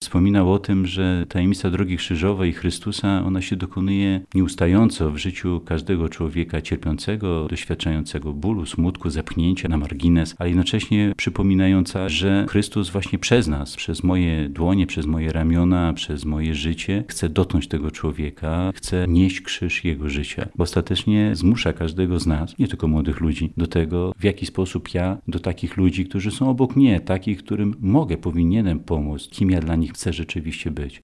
wspominał o tym, że tajemnica drogi krzyżowej Chrystusa, ona się dokonuje nieustająco w życiu każdego człowieka cierpiącego, doświadczającego bólu, smutku, zepchnięcia na margines, ale jednocześnie przypominająca, że Chrystus właśnie przez nas, przez moje dłonie, przez moje ramiona, przez moje życie chce dotknąć tego człowieka, chce nieść krzyż jego życia, bo ostatecznie zmusza każdego z nas, nie tylko młodych ludzi, do tego, w jaki sposób ja do takich ludzi, którzy są obok mnie, takich, którym mogę, powinienem pomóc, kim ja dla nich chcę rzeczywiście być.